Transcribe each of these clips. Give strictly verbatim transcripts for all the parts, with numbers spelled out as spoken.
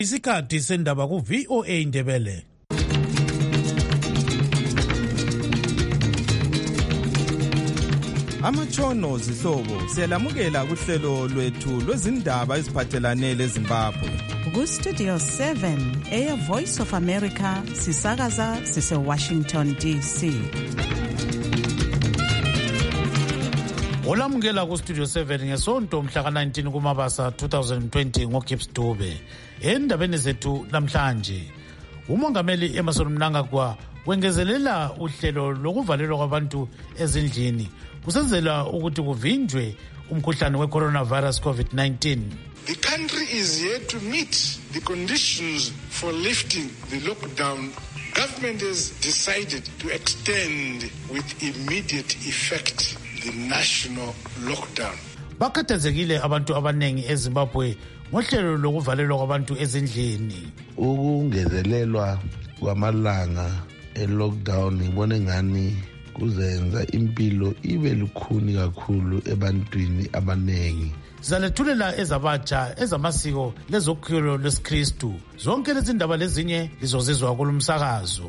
Isikhathi sendaba ku V O A Ndebele. Amatshono zihlobo siyalamukela kuhlelo lwethu lwezindaba eziphathelane leZimbabwe. Ku Studio seven eya Voice of America sisakaza sise Washington D C. Olamukela ku Studio seven ngesonto mhla ka nineteen kuMabasa twenty twenty ngoGibbs Dube. Endabeni zethu namhlanje umongameli Emmerson Mnangagwa wengezelela uhlelo lokuvalelwa kwabantu ezindlini kusenzela ukuthi kuvinjwe umkhuhlane we-coronavirus COVID nineteen. The country is yet to meet the conditions for lifting the lockdown. Government has decided to extend with immediate effect the national lockdown. Bakhathazekile abantu abanengi eZimbabwe ngohlelo lokuvalelwa kwabantu ezindlini. Ukungezelelwa kwamalanga e-lockdown ngibona ngani kuzenza impilo ibe lukhuni kakhulu ebantwini abanengi. Zalethulela ezabatsha ezamasiko lezokholo lesiKristu. Zonke lezi ndaba lezinye lizozizwa kulumsakazo.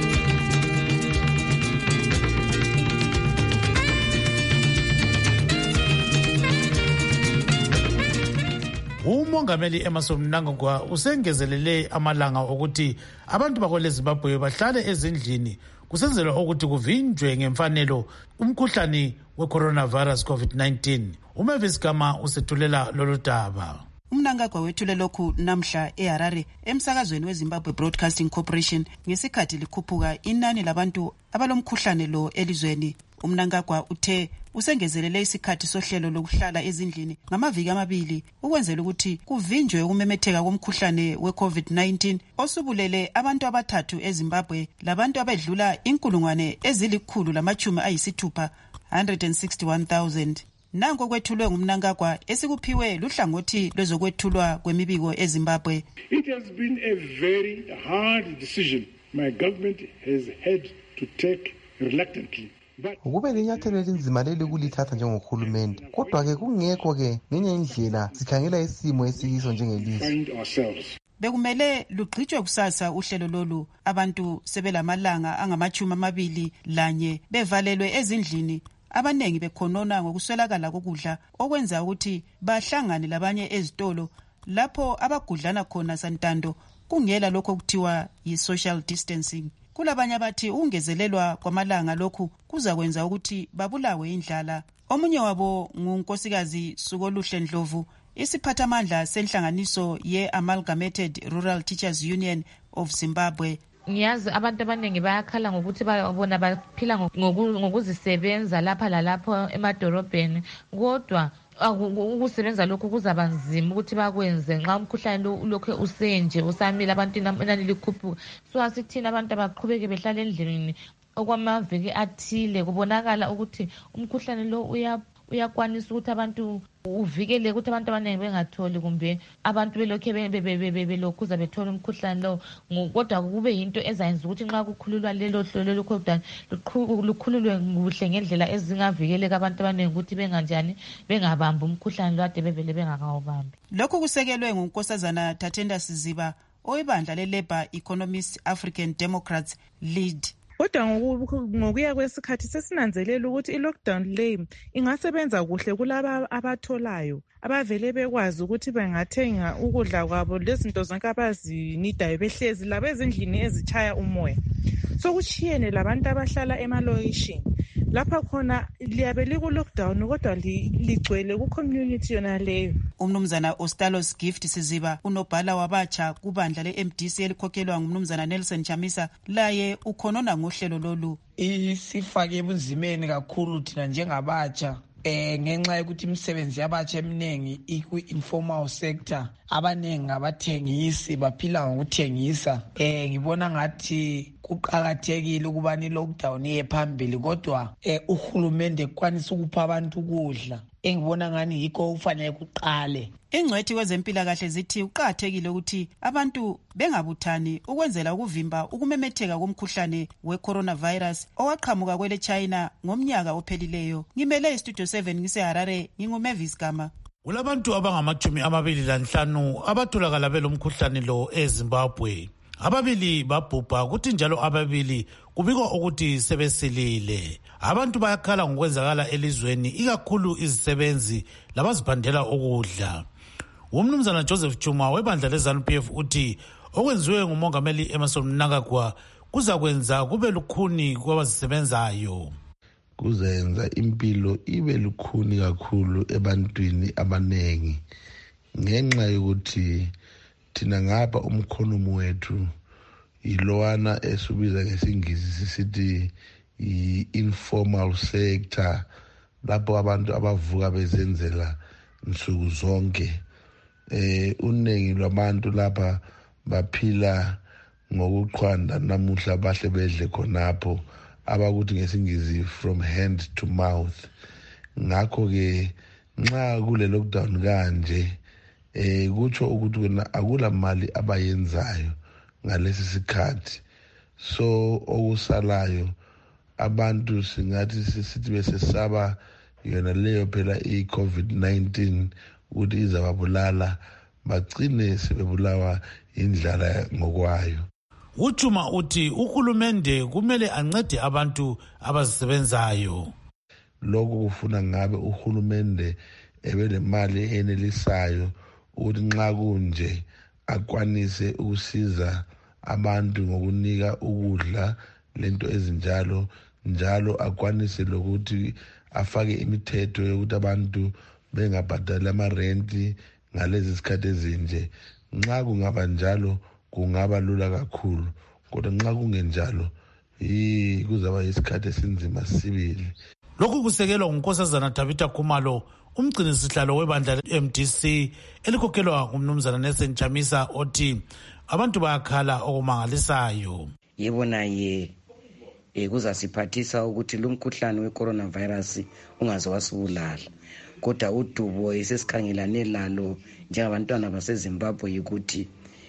Umongameli Emmerson Mnangagwa usengezelele amalanga ukuthi abantu bakwele Zimbabwe bahlale ezindlini kusenzelwa ukuthi kuvinjwe ngemfanelo umkhuhlane we-coronavirus COVID nineteen. Umavis Gama usethulela lolu daba. Umnangagwa wethule lokhu namhla eHarare emsakazweni weZimbabwe Broadcasting Corporation ngesikhathi likhuphuka inani labantu abalomkhuhlane lo elizweni. Umnangagwa uthe usengezelele isikhathi sohlelo lokuhlala ezindlini ngamaviki amabili ukwenzela ukuthi kuvinjwe ukumemetheka komkhuhlane we-COVID nineteen osubulele abantu abathathu eZimbabwe labantu abedlula inkulungwane ezilikhulu lamachumi ayisithupha one hundred sixty-one thousand. Nango kwethulwe ngumnangagwa esikuphiwe luhlangothi lwezokwethulwa kwemibiko eZimbabwe. It has been a very hard decision my government has had to take reluctantly. Ukube linyathelo elinzima leli kulithatha njengohulumende, kodwa ke kungekho ke ngenye indlela sikhangela isimo esiyiso njengelizwe. Bekumele lugqitshwe kusasa uhlelo lolu abantu sebelamalanga angamachumi amabili lanye bevalelwe ezindlini, abanengi bekhonona ngokuswelakala kokudla okwenza ukuthi bahlangane labanye ezitolo lapho abagudlana khona santando kungela lokho kuthiwa yi-social distancing. Kulabanye abathi ungezelelwa kwamalanga lokhu kuza kwenza ukuthi babulawe indlala. Omunye wabo ngunkosikazi Sukoluhle Ndlovu, isiphathamandla senhlanganiso ye-Amalgamated Rural Teachers Union of Zimbabwe. Ngiyazi abantu abaningi bayakhala ngokuthi bona baphila ngokuzisebenza lapha lalapho emadorobheni, kodwa ukusebenza lokhu kuzaba nzima ukuthi bakwenze nxa umkhuhlane lokho usenje usamile abantu inani likhuphuka. So asithina abantu abaqhubeke behlala endlini okwamaviki athile kubonakala ukuthi umkhuhlane lo uya uyakwanisa ukuthi abantu uvikele ukuthi abantu abaningi bengatholi kumbe abantu belokhe belokhuza bethola umkhuhlane lo, kodwa kube yinto ezayenza ukuthi nxa kukhululwa lelo hlelo lockdown lukhululwe kuhle ngendlela ezingavikeleka abantu abaningi ukuthi benganjani bengabamba umkhuhlane lo ade bevele bengakawubambi. Lokhu kusekelwe ngunkosazana Thatenda Siziba oyibandla le-Labour Economist African Democrats Lead. Kodwa ngokuya kwesikhathi sesinanzelela ukuthi i-lockdown le ingasebenza kuhle kulaba abatholayo abavele bekwazi ukuthi bangathenga ukudla kwabo lezinto zonke abazinidayo behlezi labo ezindlini ezichaya umoya. So kuchiyene labantu abahlala emalokishini lapha khona liyabe liku-lockdown kodwa ligcwele ku-community yona leyo. Umnumzana Ostalos Gift Siziba unobhala wabatsha kubandla le-M D C elikhokhelwa ngumnumzana Nelson Chamisa laye ukhonona ngohlelo lolu. Isifake ebunzimeni kakhulu thina njengabatsha eh ngenxa yokuthi imisebenzi yabatsha eminingi ikwi-informal sector, abaningi abathengisi baphila ngokuthengisa. Eh ngibona ngathi kuqhakathekile ukubani lockdown yephambili kodwa eh uhulumende kwanisa ukupha abantu ukudla. Engibona ngani yikho ufanele kuqale. Ingcwethi kwezempilakahle zithi uqhakathekile ukuthi abantu bengabuthani ukwenzela ukuvimba ukumemetheka komkhuhlane we-coronavirus owaqhamuka kwele China ngomnyaka ophelileyo. Ngimele iStudio seven ngiseHarare, nginguMavis Gama. Kulabantu abangamachumi amabili lanhlanu abatholakala belomkhuhlane lo eZimbabwe. Ababili babhubha kuthi njalo ababili kubikwa ukuthi sebesilile. Abantu bayakhala ngokwenzakala elizweni ikakhulu izisebenzi labazibhandela ukudla. Umnumzana Joseph Chuma webandla leZANU P F uthi okwenziwe ngumongameli Emmerson Mnangagwa kuza kwenza kube lukhuni kwabazisebenzayo. Kuzenza impilo ibe lukhuni kakhulu ebantwini abanengi ngenxa yokuthi thina ngapha umkhonomo wethu yilowana esubiza ngesingisi sisithi i-informal sector, lapho abantu abavuka bezenzela nsuku zonke. Eh uningi lwabantu lapha baphila ngokuqhwanda namuhla bahle bedle khonapho abakuthi ngesingisi from hand to mouth. Ngakho ke nxa kule lockdown kanje eh kutsho ukuthi wena akula mali abayenzayo ngalesi sikhathi, so okusalayo abantu singathi sisithi besesaba yona leyo phela i-COVID nineteen ukuthi izababulala bagcine sebebulawa indlala ngokwayo. Uchuma uthi uhulumende kumele ancede abantu abazisebenzayo. Lokho kufuna ngabe uhulumende ebelemali enelisayo ukuthi nxa kunje akwanise ukusiza abantu ngokunika ukudla lento ezinjalo, njalo akwanise lokuthi afake imithetho yokuthi abantu bengabhadali amarenti ngalezi sikhathi ezinje. Nxa kungaba njalo kungaba lula kakhulu, kodwa nxa kungenjalo yi kuzaba isikhathi esinzima sibili. Lokhu kusekelwa nguNkosazana Tabitha Khumalo, umgcini sihlalo webandla le-M D C elikhokhelwa ngumnumzana Nelson Chamisa othi abantu bayakhala okumangalisayo. Yebona ye eh kuzasiphathisa ukuthi lo mkhuhlane we-coronavirus ungaze wasibulala, kodwa udubo esesikhangelane lalo njengabantwana baseZimbabwe ukuthi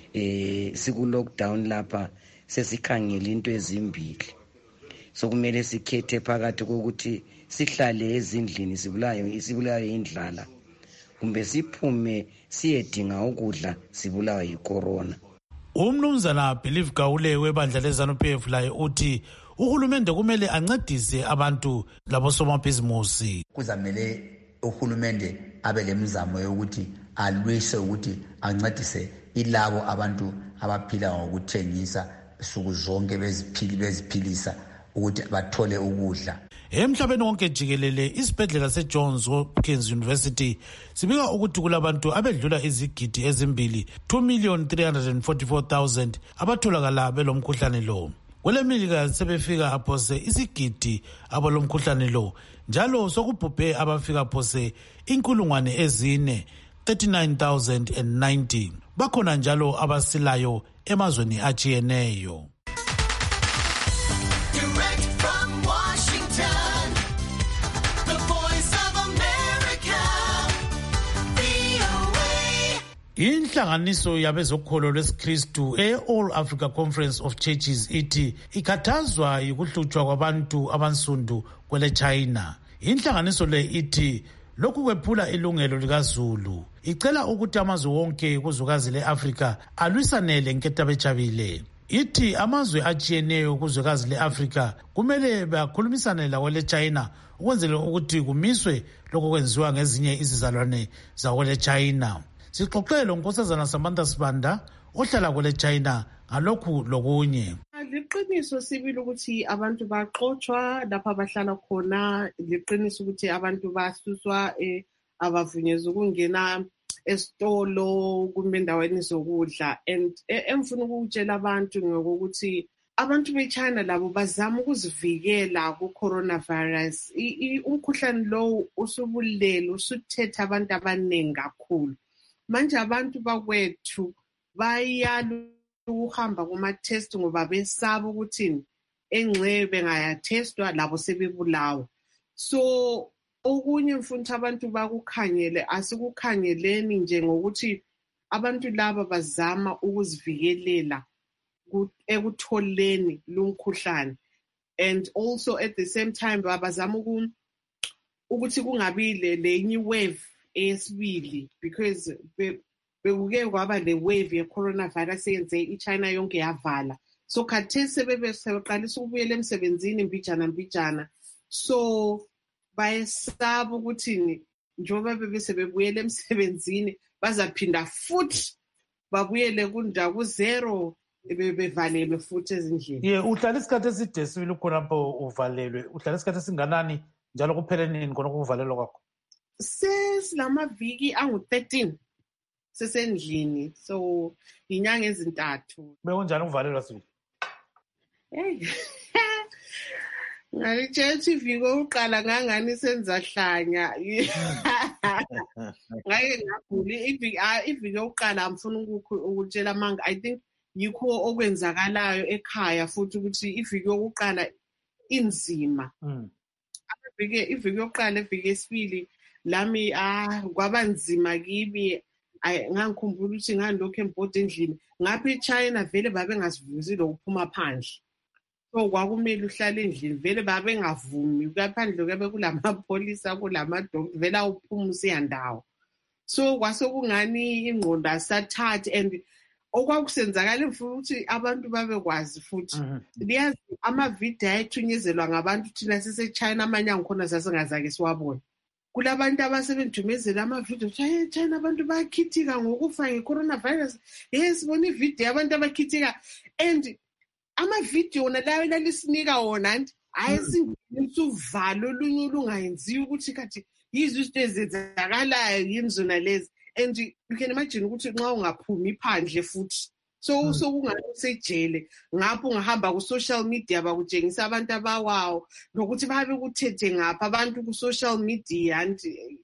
eh siku lockdown lapha sesikhangela into ezimbili. So kumele sikhethe phakathi kokuthi sihlale ezindlini sibulayo isibulayo indlala, kumbe siphume siyedinga ukudla sibulayo yicorona. Umnumzana Believe Gawule webandla leZANU P F laye uthi uhulumende kumele ancedise abantu labosomabhizimusi. Kuzamele uhulumende abe lemizamo yokuthi alwise ukuthi ancedise ilabo abantu abaphila ngokuthengisa suku zonke beziphili beziphilisa ukuthi bathole ukudla. Emhlabeni wonke jikelele isibhedlela seJohns Hopkins University sibika ukuthi kulabantu abedlula izigidi ezimbili two million three hundred forty-four thousand abatholakala belomkhuhlane lo. Kwelemelika sebefika aphose isigidi abalomkhuhlane lo, njalo sokubhubhe abafika phose inkulungwane ezine thirty-nine thousand ninety. Bakhona njalo abasilayo emazweni atshiyeneyo. Inhlanganiso yabezokholo lwesikristu e-All Africa Conference of Churches ithi ikhathazwa yikuhlutshwa kwabantu abansundu kwele China. Inhlanganiso le ithi lokhu kwephula ilungelo likaZulu. Icela ukuthi amazwe wonke kuzwekazi le-Afrika alwisanele nketabechabile. Ithi amazwe atshiyeneyo kuzwekazi le-Afrika kumele bakhulumisane lawo le-China ukwenzela ukuthi kumiswe lokho kwenziwa ngezinye izizalwane zawo le-China. Sixoxele uNkosazana Samantha Sibanda ohlala kwele China ngalokhu lokunye. Liqiniso sibili ukuthi abantu baxoxwa lapha abahlala khona, liqiniso ukuthi abantu basuswa eh abavunyezwa ukungena esitolo kumbe endaweni zokudla, and emfuna ukutshela abantu ngokuthi abantu beChina labo bazama ukuzivikela ku-coronavirus. Umkhuhlane lo usubulele usuthethe abantu abaningi kakhulu. Manje abantu bakwethu bayala ukuhamba kuma-test ngoba besaba ukuthi engxe bengayatestwa labo sebebulawa. So okunye mfuna ukuthi abantu bakukhangele, asikukhangeleni nje ngokuthi abantu laba bazama ukuzivikelela ekutholeni lumkhuhlane, and also at the same time bazama ukuthi kungabi lenye wave esibili because bekuke kwaba le wave ye-coronavirus eyenze i-China yonke yavala. So khathesi sebeqalisa ukubuyela emsebenzini mbijana mbijana. So bayesaba ukuthini njengoba bebese bebuyela emsebenzini bazaphinda futhi babuyele kundawo ku-zero bevalelwe futhi ezindlini. Ye uhlala isikhathi eside sibili ukhonapho uvalelwe. Uhlala isikhathi esinganani njalo kuphele nini khona ukuvalelwa kwakho? Sesilamaviki angu-thirteen sesendlini, so inyanga ezintathu. Bekunjani ukuvalelwa sibili? Hey. Ngalitshela ukuthi iviki oqala ngangani senza hlanya. Ngake ngagula iviki iviki oqala amfuna ukutshela amanga. I think yikho okwenzakalayo ekhaya futhi ukuthi iviki yokuqala inzima. Iviki iviki yokuqala iviki esibili lami ah kwaba nzima kimi. Ngangikhumbula ukuthi ngandokho embhodi endlini ngapha eChina vele babe ngasivuzile ukuphuma phandle. So kwakumele uhlale endlini vele babe ngavumi kaphandle kube kulamapholisa kulamadokotela vele awuphuma usiyandawo. So kwase kungani ingqondo asathathi and okwakusenzakala futhi abantu babekwazi futhi liyazi ama-video ayethunyezelwa ngabantu thina siseChina amanye angikhona sasingazake siwabona. Kulabantu abasebenzumezela ama-video ukuthi China abantu bayakhithika ngokufa nge-coronavirus. Yes, sibona ivideo abantu abakhithika and ama-video wona lawo lisinika wona nti ayesingisa uvalo olunye olungayenziwa ukuthi kathi yizo izinto ezenzakalayo yini zona lezi. And you can imagine ukuthi nxa ungaphumi phandle futhi so so kungasejele ngapho ungahamba ku social media bakutshengisa abantu abawawo nokuthi babe kuthethe ngapha abantu ku social media and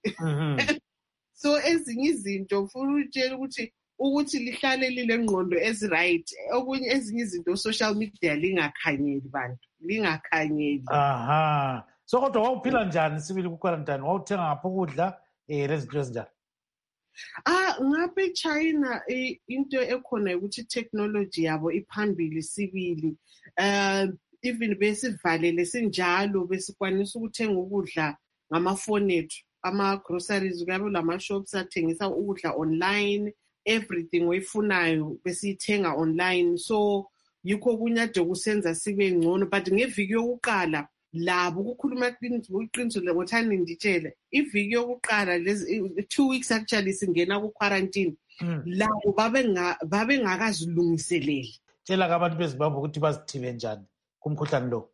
so ezinye izinto ufuna utshela ukuthi ukuthi lihlale lile ngqondo eziright okunye ezinye izinto social media lingakhanyeli bantu lingakhanyeli. Aha, so kodwa wawuphila njani sibili ku quarantine? Wawuthenga ngapha ukudla eh lezinto ezinjani? Ah, ngapha eChina into ekhona ukuthi technology yabo iphambili sibili. Uh even besivalele sinjalo besikwanisa ukuthenga ukudla ngamafoni ethu, ama groceries kube lama shops athengisa ukudla online, everything oyifunayo besithenga online. So yikho kunyade kusenza sibe ngcono, but ngeviki yokuqala labo ukukhuluma iqiniso ngothani nditshele iviki yokuqala lezi two weeks actually singena ku quarantine labo babe babe ngakazilungiseleli. Tshela abantu beZimbabwe ukuthi bazithibe njani kumkhuhlane lo.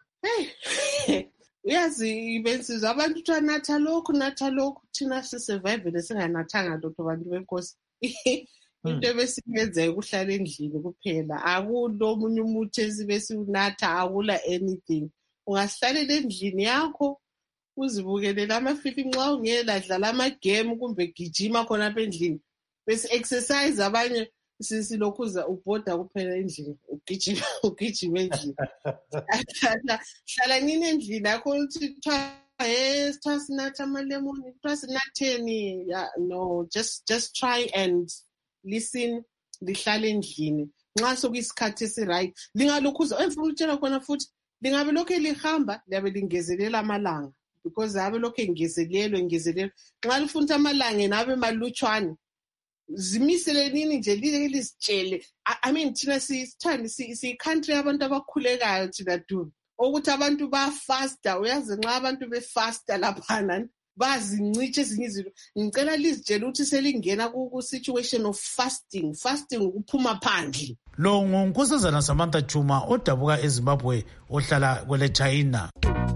Uyazi bensizwa abantu thanatha lokhu natha lokhu thina sisurvive lesinganathanga lokho abantu benkosi. Into besimenzeka ukuhlala endlini kuphela, akulo omunye umuthi esibe siunatha, akula anything. Ungahlalela endlini yakho uzibukele amafilimu nxa ungela dlala ama-game kumbe gijima khona apha endlini bese exercise abanye sisilokhuza ubhoda kuphela endlini ugijima ugijima endlini. Hlala nini endlini yakho uthi yes twa sinatha amalemon twa sinatheni. No, just just try and listen, lihlale endlini nxa sokuyisikhathi esi-right lingalokhuza emfuna ukutshela khona futhi lingabe lokho lihamba liyabe lingezelela amalanga because abe lokho engezelelwe engezelelwe nxa lifuna amalanga nabe malutshwane zimisele nini nje lizitshele. I mean thina sithanda si-country abantu abakhulekayo thina dubi ukuthi abantu bafasta. Uyazi nxa abantu befasta laphana bazincitshe ezinye izinto. Ngicela lizitshele ukuthi selingena ku-situation of fasting. Fasting ukuphuma phandle. Lo nguNkosazana Samantha Chuma odabuka eZimbabwe ohlala kwele China.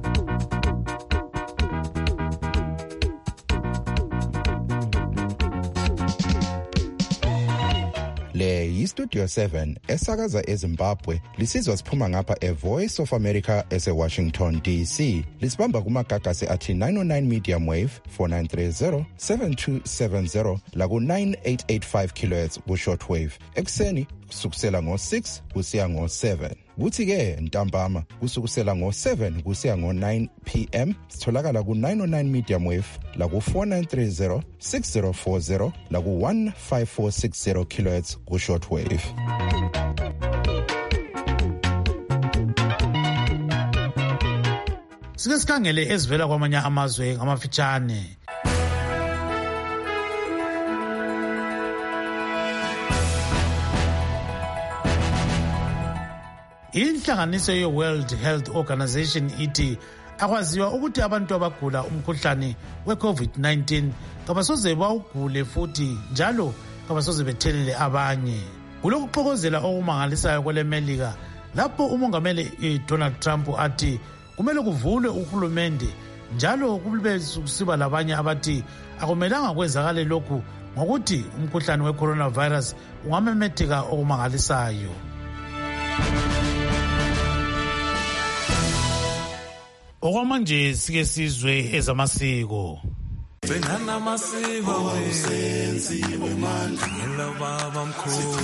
Le yiStudio seven esakaza eZimbabwe lisizwa siphuma ngapha eVoice of America eseWashington D C. Lisibamba kumagagasi athi nine oh nine medium wave four nine three zero seven two seven zero laku nine eight eight five kilohertz ku shortwave. Ekseni kusukusela ngo six kusiya ngo seven. Kuthi ke ntambama kusukusela ngo seven kusiya ngo nine p m sitholakala ku nine oh nine medium wave la ku four nine three zero six zero four zero la ku one five four six zero kilohertz ku shortwave. Sike sikhangele ezivela kwamanye amazwe ngamafitshane. Inhlanganiso ye-World Health Organization ithi akwaziwa ukuthi abantu abagula umkhuhlane we-COVID nineteen kabasoze bawugule futhi njalo kabasoze bethelele abanye. Kulokuxokozela okumangalisayo kwele Melika lapho umongameli Donald Trump athi kumele kuvulwe uhulumende njalo kube kusiba labanye abathi akumelanga kwenzakale lokhu ngokuthi umkhuhlane we-coronavirus ungamemetheka okumangalisayo. Okwamanje sike sizwe ezamasiko. Sengana amasiko senziwe manje ngelo baba mkhulu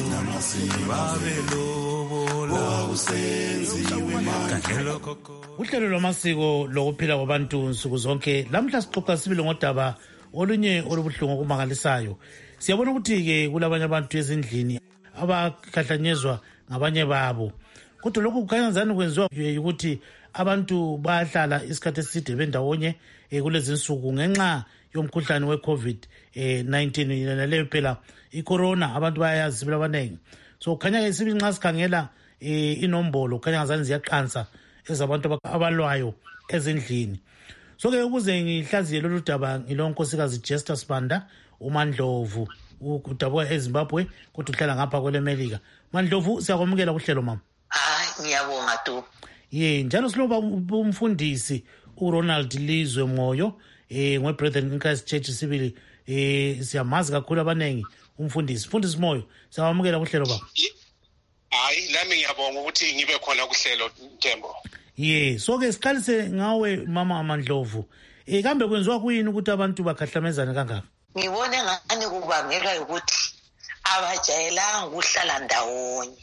babelobola usenziwe manje. Uhlelo lwamasiko lokuphila kwabantu nsuku zonke lamhla sixoxa sibili ngodaba olunye olubuhlungu okumangalisayo. Siyabona ukuthi ke kulabanye abantu ezindlini abakhahlanyezwa ngabanye babo. Kodwa lokhu kukhanya ngani kwenziwa ukuthi abantu bahlala isikhathi eside bendawonye kulezi nsuku ngenxa yomkhuhlane we-COVID nineteen naleyo phela i-corona abantu bayayazi sibili abaningi. So kukhanya ke sibili nxa sikhangela inombolo kukhanya ngazani ziyaqansa ezabantu abalwayo ezindlini. So ke ukuze ngihlaziye lolu daba ngilonkosikazi Jester Sibanda uMandlovu udabuka eZimbabwe kodwa uhlala ngapha kwele Melika. Mandlovu siyakwamukela kuhlelo mama. Hayi ngiyabonga tu. Ye njalo siloba umfundisi uRonald Lizwe Moyo eh ngwe-Brethren in Christ Church sibili eh siyamazi kakhulu abanengi umfundisi mfundisi Moyo siyawamukela kuhlelo baba. Hayi lami ngiyabonga ukuthi ngibe khona kuhlelo Ntembo. Ye so ke siqalise ngawe mama Amandlovu eh kambe kwenziwa kuyini ukuthi abantu bakhahlamezane kangaka? Ngibone ngani kubangelwa ukuthi abajayelanga ukuhlala ndawonye.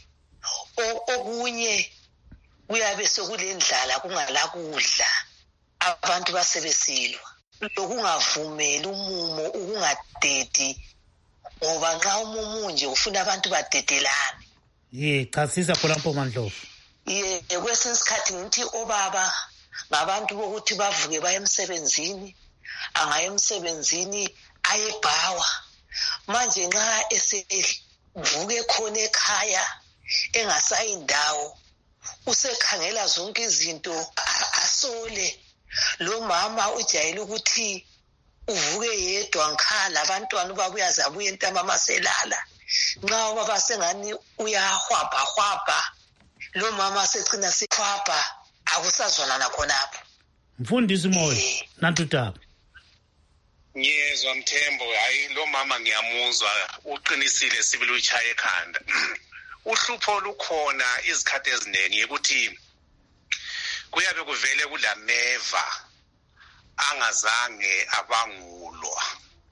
Okunye kuyabe sekulendlala kungala kudla abantu basebesilwa lokungavumeli umumo ukungadedi ngoba nxa umumo nje ufuna abantu badedelane. Ye chasisa khona lapho Mandlovu. Ye kwesinye isikhathi ngithi obaba ngabantu bokuthi bavuke baye emsebenzini angaye emsebenzini ayebhawa manje nxa esevuke khona ekhaya engasayindawo usekhangela zonke izinto asole. Lo mama ujayele ukuthi uvuke yedwa ngikhala abantwana babuya zabuya entambama selala nxa ubaba sengani uyahwabha hwabha lo mama secina sikhwabha akusazwana khonapho. Mfundisi Moyo nantutaba. Ngiyezwa Mthembo hayi lo mama ngiyamuzwa uqinisile sibili uchaye ekhanda. Uhlupho lukhona izikhathi eziningi ukuthi kuyabe kuvele kulameva angazange abangulwa.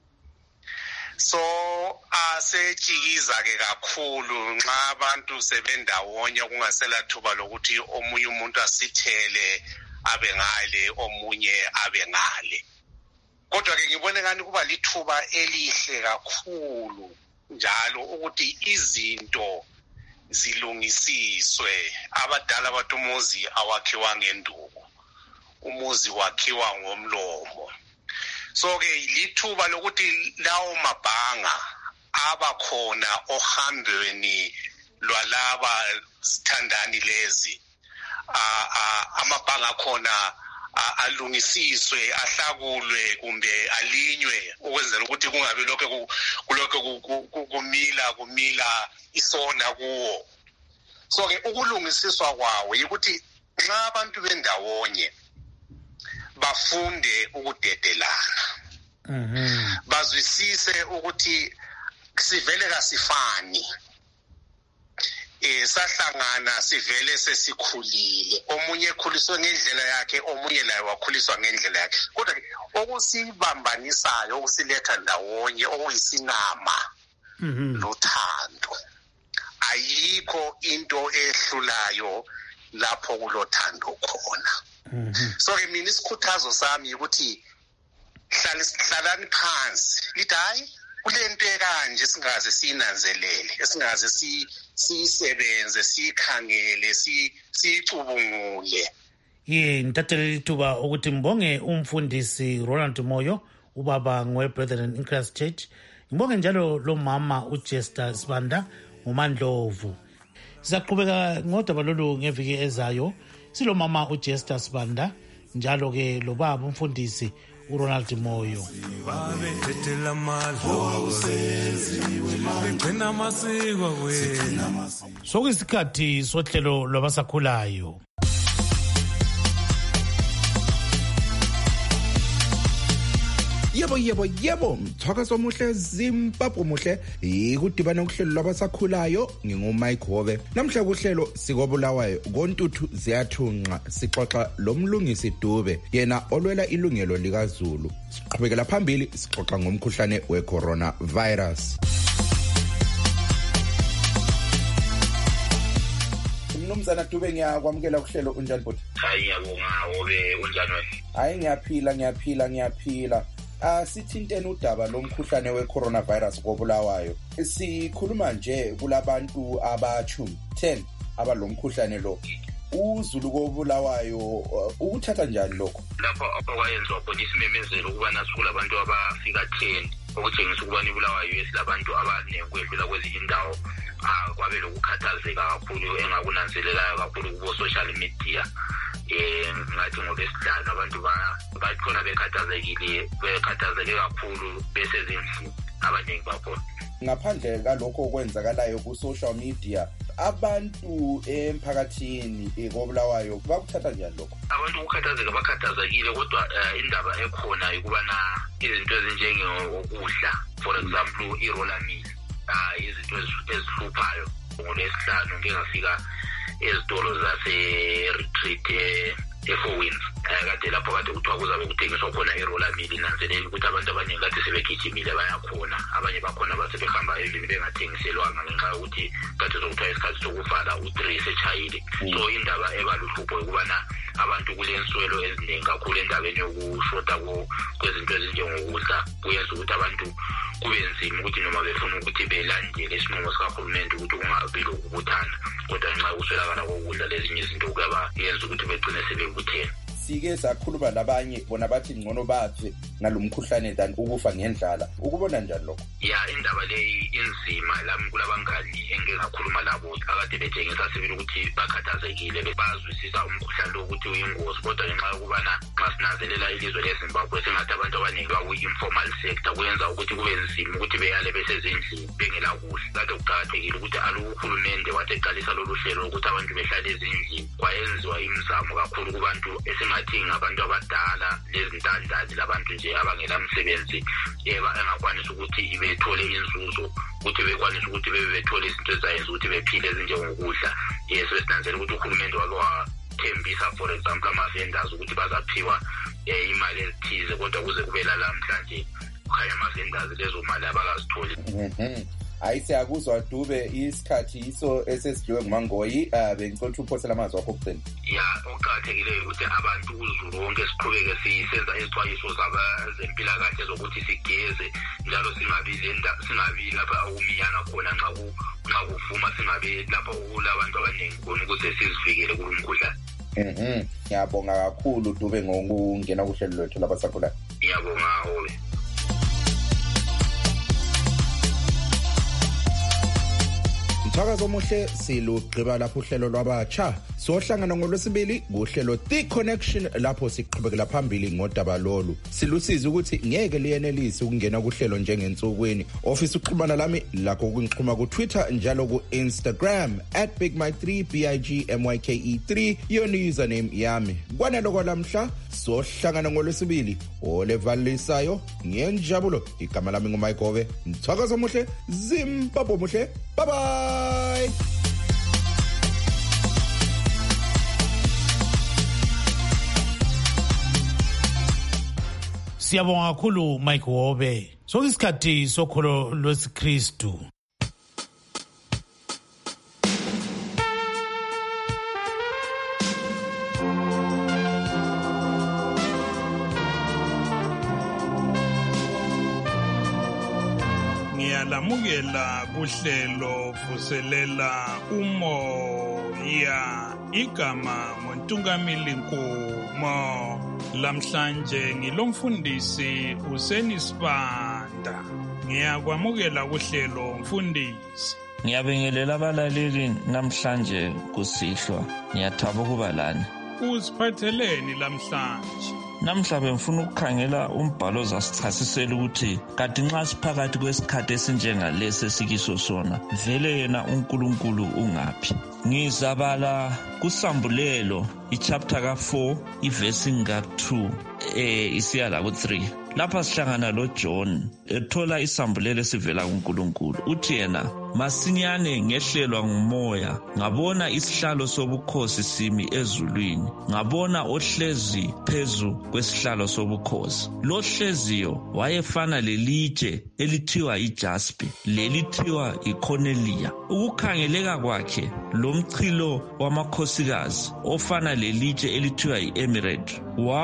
So asejikiza ke kakhulu nxa abantu sebendawonye kungasela thuba lokuthi omunye umuntu asithele abe ngale omunye abe ngale. Kodwa ke ngibone ngani kuba lithuba elihle kakhulu njalo ukuthi izinto zilungisiswe. Abadala bathi umuzi awakhiwa ngenduku, umuzi wakhiwa ngomlomo. So ke lithuba lokuthi lawo mabhanga abakhona ohambweni lwalaba zithandani lezi amabhanga akhona alungisiswe ahlakulwe kumbe alinywe ukwenzela ukuthi kungabe lokho kulokho kumila kumila isona kuwo. So ke ukulungisiswa kwawo ukuthi nxa abantu bendawonye bafunde ukudedelana. Mhm. Bazwisise ukuthi sivele kasifani. Eh sahlangana sivele sesikhulile. Omunye ekhuliswe ngendlela yakhe, omunye naye wakhuliswa ngendlela yakhe. Kodwa okusibambanisayo, okusiletha ndawonye, okuyisinama. Mhm. Lothando. Ayikho into ehlulayo lapho kulothando khona. Mhm. So ke mina isikhuthazo sami ukuthi hlala sihlalani phansi. Lithi hayi kulento ekanje singaze sinanzelele, esingaze si sisebenze sikhangele si sicubungule. Ye ngitathele lithuba ukuthi mbonge umfundisi Ronald Moyo ubaba ngwe-Brethren in Christ Church. Ngibonge njalo lo mama uJester Sibanda uMandlovu. Sizaqhubeka ngodaba lolu ngeviki ezayo. Silomama uJester Sibanda njalo ke lo baba umfundisi uRonald Moyo. Sokuyisikhathi sohlelo lwabasakhulayo. Yebo yebo yebo mthakazo omuhle Zimbabwe muhle ikudibana ukuhlelo labasakhulayo nginguMike Hove. Namhla kuhlelo sikobulawayo kontuthu ziyathunqa sixoxa lomlungisi Dube yena olwela ilungelo likaZulu. Siqhubekela phambili sixoxa ngomkhuhlane wecorona virus. Mnumzana Dube ngiyakwamukela kuhlelo unjani bhuti? Hayi ngiyabonga Hove unjani wena? Hayi ngiyaphila ngiyaphila ngiyaphila. Ah sithintene udaba lomkhuhlane weCoronavirus kobulawayo. Sikhuluma nje kulabantu abachumi ten abalomkhuhlane lo. uZulu kobulawayo ukuthatha njani lokho? Lapho okwayenzwa khona isimemezelo ukuba nasikula abantu abafika ten okutshengisa ukuba ibulawayo esilabantu abanekwedlula kwezinye indawo. Ah kwabe lokukhathazeka kakhulu engakunanzelelayo kakhulu kubo social media. Eh ngathi ngolesihlanu abantu bakhona bekhathazekile bekhathazeke kakhulu bese zindlu abaningi bakhona. Ngaphandle kalokho okwenzakalayo ku social media abantu emphakathini ekobulawayo bakuthatha njani lokho? Abantu ukukhathazeka bakhathazekile kodwa indaba ekhona ukubana izinto ezinjenge ukudla for example iRolamil ah izinto ezihluphayo ngolesihlanu ngengafika ezitolo zase retreat e-Four Winds kade lapho kade kuthiwa kuzabe kuthengiswa khona iRolamil nanzelela ukuthi abantu abaningi kade sebegijimile bayakhona abanye bakhona basebehamba endlini bengathengiselwanga ngenxa yokuthi kade sokuthiwa isikhathi sokuvala u-three sechayile. So indaba ebaluhlupho ukubana abantu kulenswelo eziningi kakhulu endabeni yokushoda kwezinto ezinjengokudla kuyenza ukuthi abantu kube nzima ukuthi noma befuna ukuthi belandele isinqumo sikahulumende ukuthi kungabi lokubuthana kodwa nxa kuswelakala kokudla lezinye izinto kuyaba yenza ukuthi begcine sebebuthene. Sike sakhuluma labanye bona bathi ngcono bathi ngalomkhuhlane than ukufa ngendlala. Ukubona njani lokho? Ya indaba leyi inzima lami kulabangani engingakhuluma labo akade betshengisa sibili ukuthi bakhathazekile bazwisisa umkhuhlane ukuthi uyingozi kodwa ngenxa yokubana xa sinanzelela ilizwe leZimbabwe singathi abantu abaningi baku-informal sector kuyenza ukuthi kube nzima ukuthi beyale besezindlini bengela kuhle. Kade kuqakathekile ukuthi aluhulumende wathi eqalisa lolu hlelo ukuthi abantu behlale ezindlini kwayenziwa imizamo kakhulu kubantu esingathi ngabantu abadala lezintandane labantu nje abangela msebenzi eba engakwanisa ukuthi bethole inzuzo ukuthi bekwanisa ukuthi bebethole izinto ezayenza ukuthi bephile ezinjengokudla. Yes besinanzela ukuthi uhulumende wake wathembisa for example ama-vendors ukuthi bazaphiwa imali ezithize kodwa kuze kube lalamhlanje kukhanya ama-vendors lezo mali abakazitholi. Hayi siyakuzwa Dube isikhathi iso esesidliwe nguMangoyi bengicela ukuthi uphosela amazwi akho kuphela. Ya okuqakathekile ukuthi abantu uZulu wonke siqhubeke sisenza izixwayiso zabezempilakahle zokuthi sigeze njalo singabi lenda singabi lapha okuminyana khona nxa nxa kuvuma singabi lapha kulabantu abaningi khona ukuze sizivikele kulomkhuhlane. Mhm ngiyabonga kakhulu Dube ngokungena kuhlelo lwethu labasakhulayo. Ngiyabonga Hove. Mthakazo omuhle silugqiba lapho uhlelo lwabatsha sohlangana ngolwesibili kuhlelo The Connection lapho siqhubekela phambili ngodaba lolu. Silusiza ukuthi ngeke liyenelise ukungena kuhlelo njengensukwini. Office uxhumana lami lakho ukungixhuma ku Twitter njalo ku Instagram at big mike three b i g m y k e three yona username yami. Kwanelo kwalamhla sohlangana ngolwesibili olevalisayo ngiyenjabulo igama lami nguMike Hove. Mthakazo omuhle Zimbabwe muhle. Bye bye. Siyabonga kakhulu Mike Hove. Sokuyisikhathi sokholo lwesiKristu. Lamukela kuhlelo vuselela umoya igama montungamili Nkomo. Lamhlanje ngilomfundisi Hussein Sibanda. Ngiyakwamukela kuhlelo mfundisi. Ngiyabingelela abalaleli namhlanje kusihlwa. Ngiyathaba ukuba lani. Usiphatheleni lamhlanje? Namhla bengifuna ukukhangela umbhalo ozasichasisela ukuthi kanti nxa siphakathi kwesikhathi esinjengalesi esikiso sona vele yena uNkulunkulu ungaphi. Ngizabala kusambulelo ichapter ka four iverse nga two eh isiya la ku three. Lapha sihlangana lo John ethola isambulelo esivela kuNkulunkulu. Uthi yena masinyane ngehlelwa ngumoya ngabona isihlalo sobukhosi simi ezulwini, ngabona ohlezi phezu kwesihlalo sobukhosi. Lo hleziyo wayefana lelitshe elithiwa ijaspi, lelithiwa icornelia. Ukukhangeleka kwakhe lomchilo wamakhosikazi ofana lelitshe elithiwa iemerald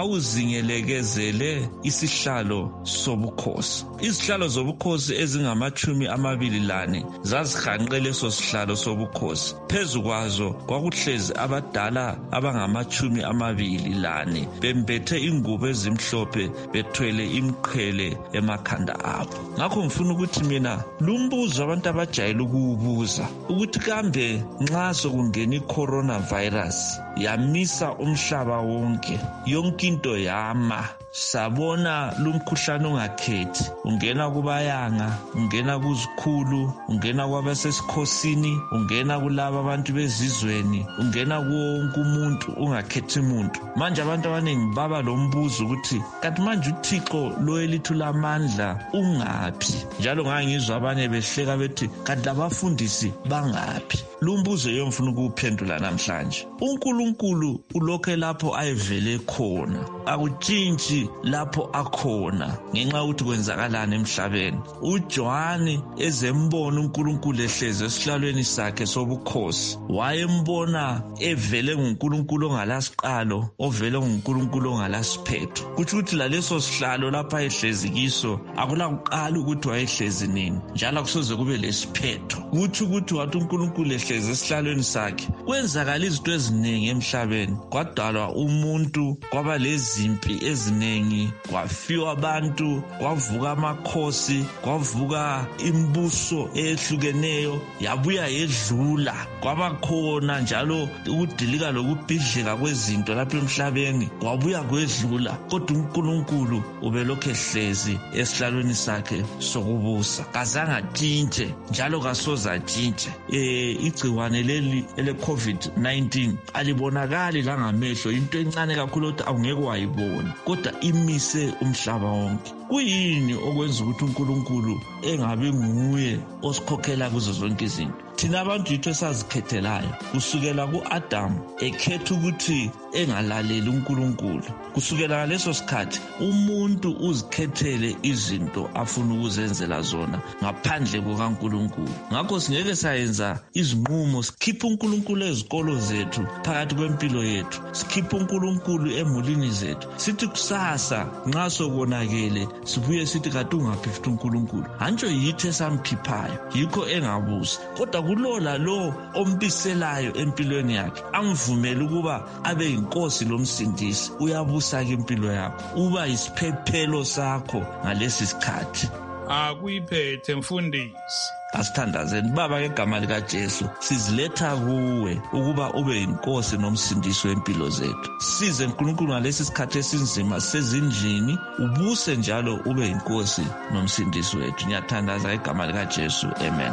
wawuzingelekezele isihlalo sobukhosi. Izihlalo zobukhosi ezingamachumi amabili lane zazihanqe leso sihlalo sobukhosi. Phezu kwazo kwakuhlezi abadala abangamachumi amabili lane bembethe ingubo ezimhlophe bethwele imqhele emakhanda abo. Ngakho ngifuna ukuthi mina lumbuzo abantu abajayele ukuwubuza ukuthi kambe nxa sokungena i-coronavirus yamisa umhlaba wonke, yonke into yama, sabona lumkhuhlane ungakhethi, ungena kubayanga, ungena kuzikhulu, ungena kwabasesikhosini, ungena kulabo abantu bezizweni, ungena kuwonke umuntu ungakhethi umuntu. Manje abantu abaningi baba lombuzo ukuthi kanti manje uThixo lo elithu lamandla ungaphi? Njalo ngangizwa abanye behleka bethi kanti abafundisi bangaphi? Lumbuzo yomfuna ukuphendula namhlanje. uNkulunkulu ulokhe lapho ayevele khona, akutshintshi lapho akhona ngenxa ukuthi kwenzakalana emhlabeni. uJohane ezembona uNkulunkulu ehlezi esihlalweni sakhe sobukhosi, wayembona evele nguNkulunkulu ongalasiqalo, ovele nguNkulunkulu ongalasiphetho. Kuthi ukuthi laleso sihlalo lapha ehlezi kiso akula kuqala ukuthi wayehlezi nini, njalo akusoze kube lesiphetho. Kuthi ukuthi wathi uNkulunkulu ehlezi esihlalweni sakhe kwenzakala izinto eziningi emhlabeni. Kwadalwa umuntu, kwaba lezimpi eziningi, kwafiwa abantu, kwavuka amakhosi, kwavuka imbuso ehlukeneyo, yabuya yedlula. Kwaba khona njalo ukudilika lokubhidlika kwezinto lapha emhlabeni, kwabuya kwedlula. Kodwa uNkulunkulu ubelokhe ehlezi esihlalweni sakhe sokubusa, kazange atshintshe njalo kasoze atshintshe. Eh igciwane leli ele COVID nineteen alibonakali la ngamehlo, into encane kakhulu ukuthi awungeke wayibona, kodwa imise umhlaba wonke. Kuyini okwenza ukuthi uNkulunkulu engabe nguye osikhokhela kuzo zonke izinto? Thina abantu yitho esazikhethelayo kusukela ku-Adam ekhetha ukuthi engalaleli uNkulunkulu. Kusukela ngaleso sikhathi umuntu uzikhethele izinto afuna ukuzenzela zona ngaphandle kukaNkulunkulu. Ngakho singeke sayenza izinqumo sikhipha uNkulunkulu ezikolo zethu, phakathi kwempilo yethu, sikhipha uNkulunkulu emulini zethu, sithi kusasa nxa sokonakele sibuye sithi kade ungaphi futhi uNkulunkulu. Hantsho yitho esamkhiphayo, yikho engabusi. Kodwa kulola lo ombiselayo empilweni yakhe, amvumela ukuba abe inkosi lomsindisi, uyabusa ke impilo yakho, uba isiphephelo sakho ngalesi sikhathi. Akuyiphethe mfundisi. Asithandazeni Baba ngegama likaJesu, siziletha kuwe ukuba ube inkosi nomsindisi wempilo zethu. Size uNkulunkulu ngalesi sikhathi esinzima sezindlini, ubuse njalo ube inkosi nomsindisi wethu. Ngiyathandaza ngegama likaJesu. Amen.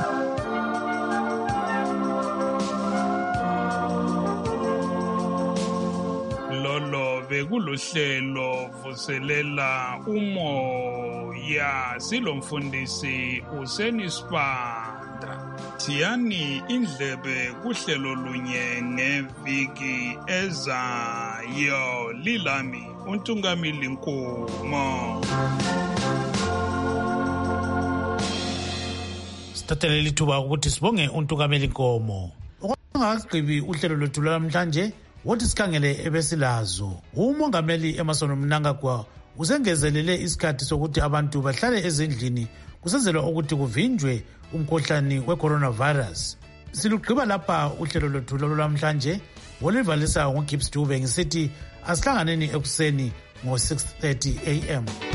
Bekuluhlelo vuselela umoya, silomfundisi uSenisipanda. Thiyani indlebe kuhlelo lunye ngeviki ezayo. Lilami uNtungamili Nkomo. Sithathele lithuba ukuthi sibonge uNtungamili Nkomo. Ungagqibi uhlelo lwethu namhlanje wothi sikhangele ebesilazo. Umongameli Emmerson Mnangagwa usengezelele isikhathi sokuthi abantu bahlale ezindlini kusenzelwa ukuthi kuvinjwe umkhuhlane we-coronavirus. Silugqiba lapha uhlelo lwethu lwamhlanje. Olivalisa ngoGibbs Dube ngisithi asihlanganeni ekuseni ngo six thirty a m